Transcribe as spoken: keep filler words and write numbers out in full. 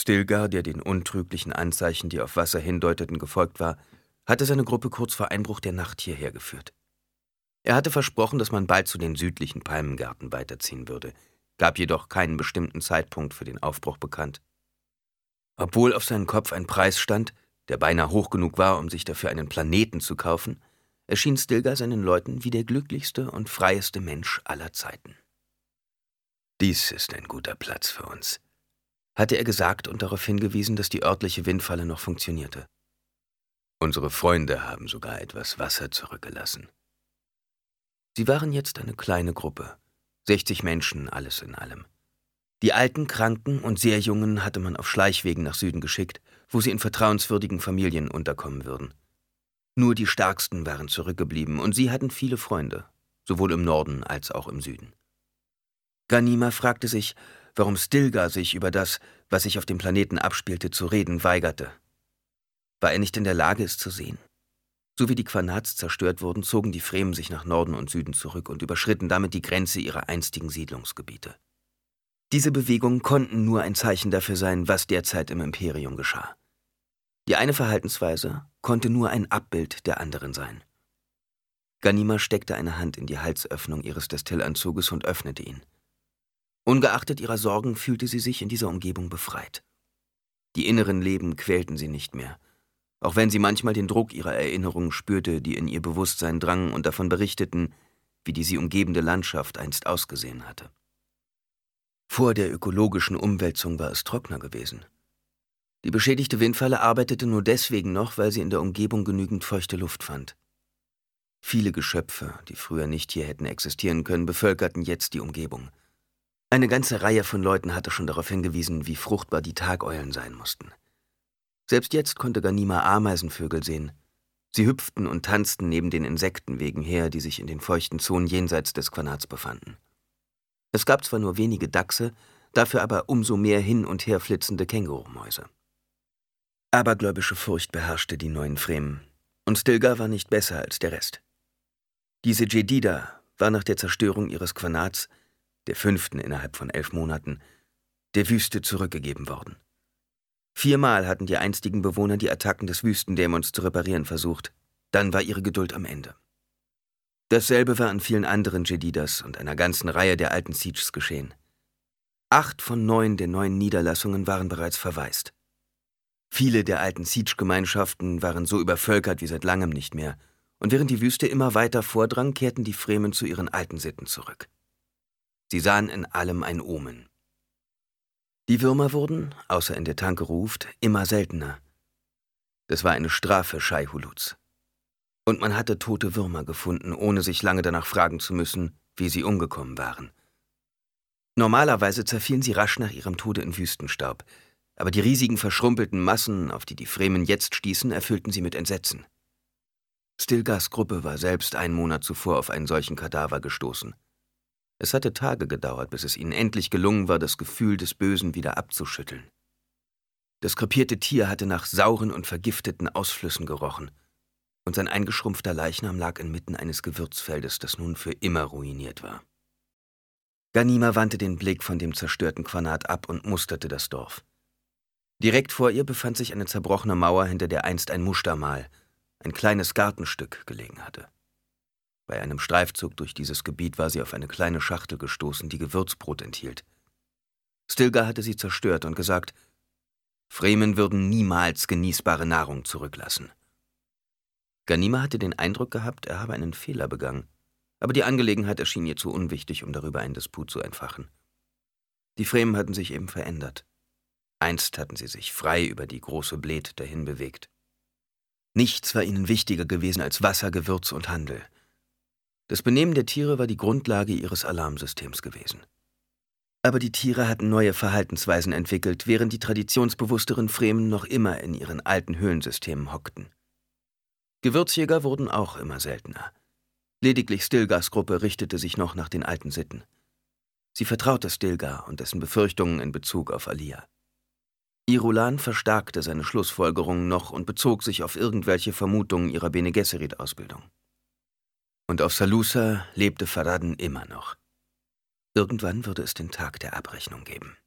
Stilgar, der den untrüglichen Anzeichen, die auf Wasser hindeuteten, gefolgt war, hatte seine Gruppe kurz vor Einbruch der Nacht hierher geführt. Er hatte versprochen, dass man bald zu den südlichen Palmengärten weiterziehen würde, gab jedoch keinen bestimmten Zeitpunkt für den Aufbruch bekannt. Obwohl auf seinen Kopf ein Preis stand, der beinahe hoch genug war, um sich dafür einen Planeten zu kaufen, erschien Stilgar seinen Leuten wie der glücklichste und freieste Mensch aller Zeiten. »Dies ist ein guter Platz für uns«, hatte er gesagt und darauf hingewiesen, dass die örtliche Windfalle noch funktionierte. »Unsere Freunde haben sogar etwas Wasser zurückgelassen.« Sie waren jetzt eine kleine Gruppe, sechzig Menschen, alles in allem. Die Alten, Kranken und sehr Jungen hatte man auf Schleichwegen nach Süden geschickt, wo sie in vertrauenswürdigen Familien unterkommen würden. Nur die Stärksten waren zurückgeblieben und sie hatten viele Freunde, sowohl im Norden als auch im Süden. Ghanima fragte sich, warum Stilgar sich über das, was sich auf dem Planeten abspielte, zu reden weigerte. War er nicht in der Lage, es zu sehen? So wie die Qanats zerstört wurden, zogen die Fremen sich nach Norden und Süden zurück und überschritten damit die Grenze ihrer einstigen Siedlungsgebiete. Diese Bewegungen konnten nur ein Zeichen dafür sein, was derzeit im Imperium geschah. Die eine Verhaltensweise konnte nur ein Abbild der anderen sein. Ghanima steckte eine Hand in die Halsöffnung ihres Destillanzuges und öffnete ihn. Ungeachtet ihrer Sorgen fühlte sie sich in dieser Umgebung befreit. Die inneren Leben quälten sie nicht mehr, auch wenn sie manchmal den Druck ihrer Erinnerungen spürte, die in ihr Bewusstsein drangen und davon berichteten, wie die sie umgebende Landschaft einst ausgesehen hatte. Vor der ökologischen Umwälzung war es trockener gewesen. Die beschädigte Windfalle arbeitete nur deswegen noch, weil sie in der Umgebung genügend feuchte Luft fand. Viele Geschöpfe, die früher nicht hier hätten existieren können, bevölkerten jetzt die Umgebung. Eine ganze Reihe von Leuten hatte schon darauf hingewiesen, wie fruchtbar die Tageulen sein mussten. Selbst jetzt konnte Ghanima Ameisenvögel sehen. Sie hüpften und tanzten neben den Insektenwegen her, die sich in den feuchten Zonen jenseits des Qanats befanden. Es gab zwar nur wenige Dachse, dafür aber umso mehr hin und her flitzende Kängurumäuse. Abergläubische Furcht beherrschte die neuen Fremen, und Stilgar war nicht besser als der Rest. Diese Jedida war nach der Zerstörung ihres Qanats, der fünften innerhalb von elf Monaten, der Wüste zurückgegeben worden. Viermal hatten die einstigen Bewohner die Attacken des Wüstendämons zu reparieren versucht, dann war ihre Geduld am Ende. Dasselbe war an vielen anderen Jedidas und einer ganzen Reihe der alten Sieges geschehen. Acht von neun der neuen Niederlassungen waren bereits verwaist. Viele der alten Siege-Gemeinschaften waren so übervölkert wie seit langem nicht mehr, und während die Wüste immer weiter vordrang, kehrten die Fremen zu ihren alten Sitten zurück. Sie sahen in allem ein Omen. Die Würmer wurden, außer in der Tanke Ruft, immer seltener. Das war eine Strafe Shai-Huluts. Und man hatte tote Würmer gefunden, ohne sich lange danach fragen zu müssen, wie sie umgekommen waren. Normalerweise zerfielen sie rasch nach ihrem Tode in Wüstenstaub, aber die riesigen verschrumpelten Massen, auf die die Fremen jetzt stießen, erfüllten sie mit Entsetzen. Stilgars Gruppe war selbst einen Monat zuvor auf einen solchen Kadaver gestoßen. Es hatte Tage gedauert, bis es ihnen endlich gelungen war, das Gefühl des Bösen wieder abzuschütteln. Das krepierte Tier hatte nach sauren und vergifteten Ausflüssen gerochen, und sein eingeschrumpfter Leichnam lag inmitten eines Gewürzfeldes, das nun für immer ruiniert war. Ghanima wandte den Blick von dem zerstörten Qanat ab und musterte das Dorf. Direkt vor ihr befand sich eine zerbrochene Mauer, hinter der einst ein Mustermal, ein kleines Gartenstück, gelegen hatte. Bei einem Streifzug durch dieses Gebiet war sie auf eine kleine Schachtel gestoßen, die Gewürzbrot enthielt. Stilgar hatte sie zerstört und gesagt, Fremen würden niemals genießbare Nahrung zurücklassen. Ghanima hatte den Eindruck gehabt, er habe einen Fehler begangen, aber die Angelegenheit erschien ihr zu unwichtig, um darüber einen Disput zu entfachen. Die Fremen hatten sich eben verändert. Einst hatten sie sich frei über die große Bled dahin bewegt. Nichts war ihnen wichtiger gewesen als Wasser, Gewürz und Handel. Das Benehmen der Tiere war die Grundlage ihres Alarmsystems gewesen. Aber die Tiere hatten neue Verhaltensweisen entwickelt, während die traditionsbewussteren Fremen noch immer in ihren alten Höhlensystemen hockten. Gewürzjäger wurden auch immer seltener. Lediglich Stilgars Gruppe richtete sich noch nach den alten Sitten. Sie vertraute Stilgar und dessen Befürchtungen in Bezug auf Alia. Irulan verstärkte seine Schlussfolgerungen noch und bezog sich auf irgendwelche Vermutungen ihrer Bene Gesserit-Ausbildung. Und auf Salusa lebte Farad'n immer noch. Irgendwann würde es den Tag der Abrechnung geben.